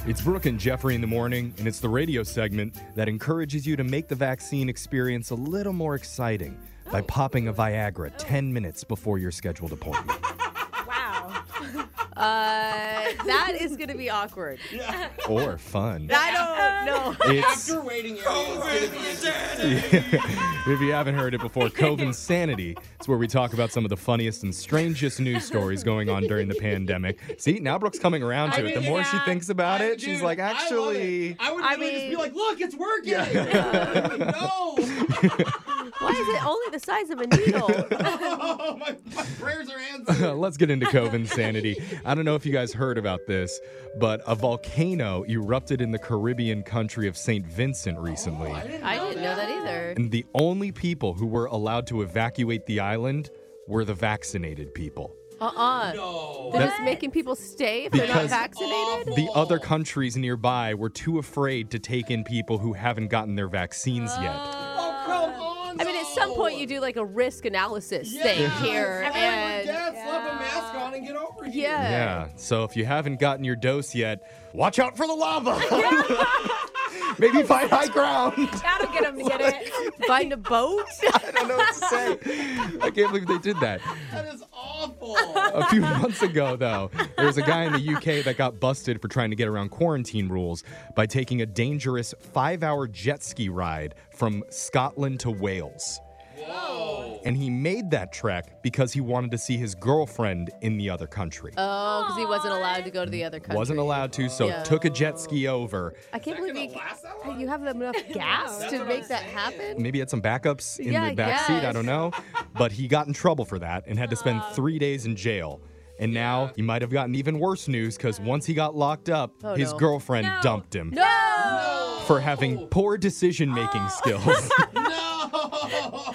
It's Brooke and Jeffrey in the morning, and it's the radio segment that encourages you to make the vaccine experience a little more exciting by popping a Viagra 10 minutes before your scheduled appointment. Wow. That is going to be awkward. Or fun. I don't know. It's, After waiting area is going to be interesting. if you haven't heard it before, Covinsanity. It's where we talk about some of the funniest and strangest news stories going on during the pandemic. See, now Brooke's coming around to it. The more she thinks about it, she's like, actually... I would literally just be like, look, it's working. No. Why is it only the size of a needle? Oh, my prayers are answered. Let's get into Covinsanity. I don't know if you guys heard about this, but a volcano erupted in the Caribbean country of St. Vincent recently. I didn't know that either. And the only people who were allowed to evacuate the island were the vaccinated people. No. They're just making people stay if they're not Because- vaccinated? The other countries nearby were too afraid to take in people who haven't gotten their vaccines yet. Oh, come on. I mean, at some point you do like a risk analysis thing here. And Dad, slap a mask on and get over here. Yeah, so if you haven't gotten your dose yet, watch out for the lava. Maybe find high ground. That'll get him to get it. find a boat. I don't know what to say. I can't believe they did that. That is awful. A few months ago, though, there was a guy in the UK that got busted for trying to get around quarantine rules by taking a dangerous 5-hour jet ski ride from Scotland to Wales. Whoa. And he made that trek because he wanted to see his girlfriend in the other country. Oh, because he wasn't allowed to go to the other country. Wasn't allowed to, so Yeah. took a jet ski over. I can't Is that believe gonna last that long? you have enough gas That's to what make I'm that saying. happen. Maybe had some backups in Yeah, the I back seat, I guess. don't know. But he got in trouble for that and had to spend 3 days in jail. And now he might have gotten even worse news because once he got locked up, Oh, his no. girlfriend No. dumped him No! for having poor decision-making skills. No.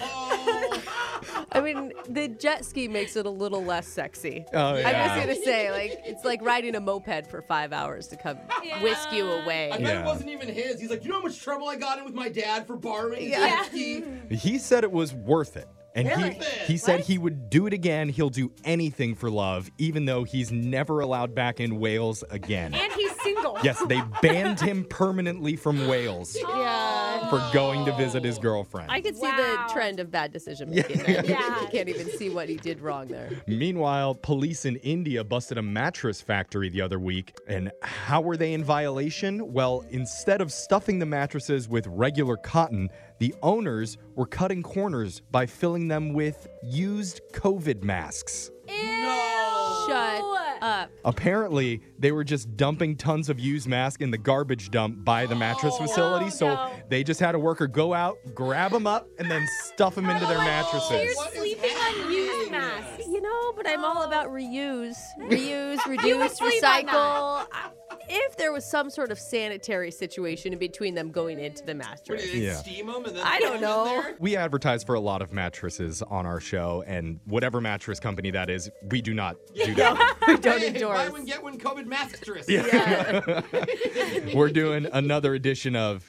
I mean, the jet ski makes it a little less sexy. Oh, yeah. I'm just going to say, like, it's like riding a moped for 5 hours to come whisk you away. I bet Yeah. it wasn't even his. He's like, you know how much trouble I got in with my dad for borrowing Yeah. jet ski? He said it was worth it. And Worth it? he said he would do it again. He'll do anything for love, even though he's never allowed back in Wales again. And he's single. Yes, they banned him permanently from Wales Yeah. for going to visit his girlfriend. I could see Wow. the trend of bad decision making. there. Yeah. You can't even see what he did wrong there. Meanwhile, police in India busted a mattress factory the other week. And how were they in violation? Well, instead of stuffing the mattresses with regular cotton, the owners were cutting corners by filling them with used COVID masks. No. Shut up. Apparently, they were just dumping tons of used masks in the garbage dump by the mattress facility. So no. they just had a worker go out, grab them up, and then stuff them into their You're mattresses. What is sleeping on happening? used masks. You know, but I'm all about reuse. Reuse, would reduce, sleep on recycle. If there was some sort of sanitary situation in between them going into the What, mattress. did they Yeah. steam them and then I throw don't 'em in know. there? We advertise for a lot of mattresses on our show, and whatever mattress company that is, we do not do that. We don't Hey, endorse. buy one, get one COVID mattress. Yeah. We're doing another edition of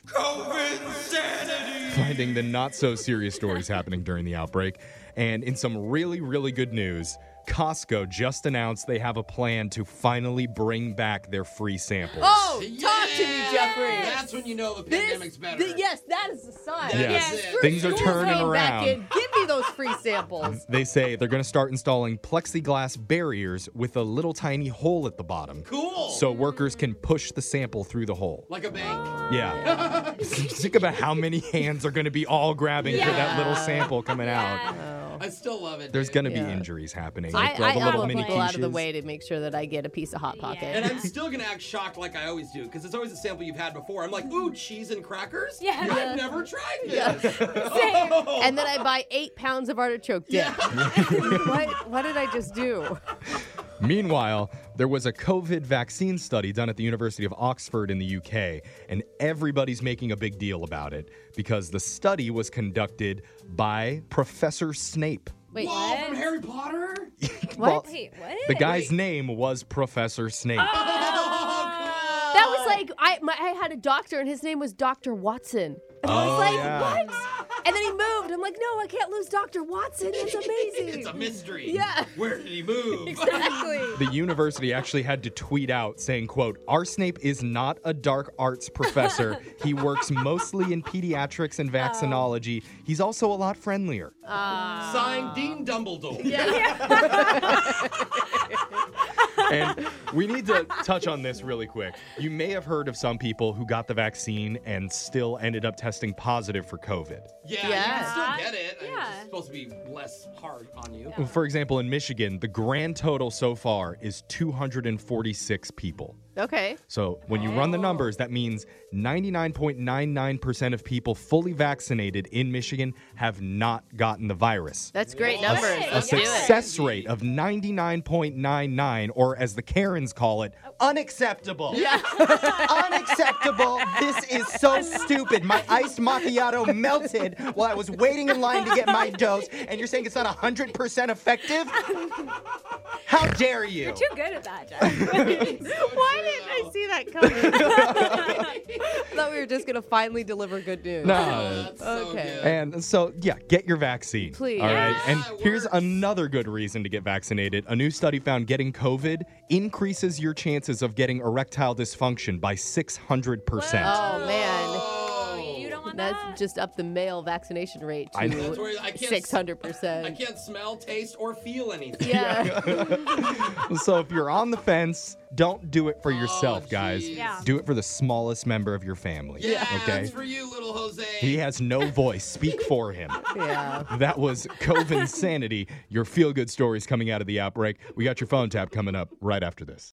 finding the not so serious stories happening during the outbreak. And in some really, really good news, Costco just announced they have a plan to finally bring back their free samples. Oh, talk to me, Jeffrey. That's when you know the pandemic's better. Yes, that is the sign. That Yes. is it. Things are Schools turning going back around. in. Give me those free samples. They say they're going to start installing plexiglass barriers with a little tiny hole at the bottom. Cool. So workers can push the sample through the hole. Like a bank. Yeah. Think about how many hands are going to be all grabbing for that little sample coming out. I still love it. There's dude. going to be Yeah. injuries happening. I Like all the little want mini people out of the quiches. way to make sure that I get a piece of Hot Pocket. And I'm still gonna act shocked like I always do, because it's always a sample you've had before. I'm like, ooh, cheese and crackers? Yeah. I've never tried this. Same. And then I buy 8 pounds of artichoke dip. What did I just do? Meanwhile, there was a COVID vaccine study done at the University of Oxford in the UK, and everybody's making a big deal about it because the study was conducted by Professor Snape. Wait, Whoa, from Harry Potter? Well, Wait, what? the guy's name was Professor Snape. that was like I had a doctor and his name was Dr. Watson. And I was like, yeah. what? And then he moved. I'm like, no, I can't lose Dr. Watson. That's amazing. It's a mystery. Yeah. Where did he move? Exactly. The university actually had to tweet out saying, quote, "Our Snape is not a dark arts professor. He works mostly in pediatrics and vaccinology. He's also a lot friendlier." Signed Dean Dumbledore. And we need to touch on this really quick. You may have heard of some people who got the vaccine and still ended up testing positive for COVID. Yeah, Yeah. you can still get it. I mean, Yeah. it's supposed to be less hard on you. For example, in Michigan, the grand total so far is 246 people. Okay. So when you run the numbers, that means 99.99% of people fully vaccinated in Michigan have not gotten the virus. That's great What? numbers. A A Let's do it. success rate of 99.99, or as the Karens call it, unacceptable. Yeah. Unacceptable. This is so stupid. My iced macchiato melted while I was waiting in line to get my dose, and you're saying it's not 100% effective? How dare you? You're too good at that, Jeff. Why didn't I see that coming? Thought we were just going to finally deliver good news. No. That's so Okay. good. And so, yeah, get your vaccine. Please. All right. Yeah, And it here's works. another good reason to get vaccinated. A new study found getting COVID increases your chances of getting erectile dysfunction by 600%. Oh, man. Oh, you don't want That's that? just up the male vaccination rate I know. That's to where I can't 600%. I can't smell, taste, or feel anything. Yeah. So if you're on the fence, don't do it for yourself, guys. geez. Yeah. Do it for the smallest member of your family. Yeah, Okay? that's for you, little Jose. He has no voice. Speak for him. Yeah. That was Cove Insanity, your feel-good stories coming out of the outbreak. We got your phone tap coming up right after this.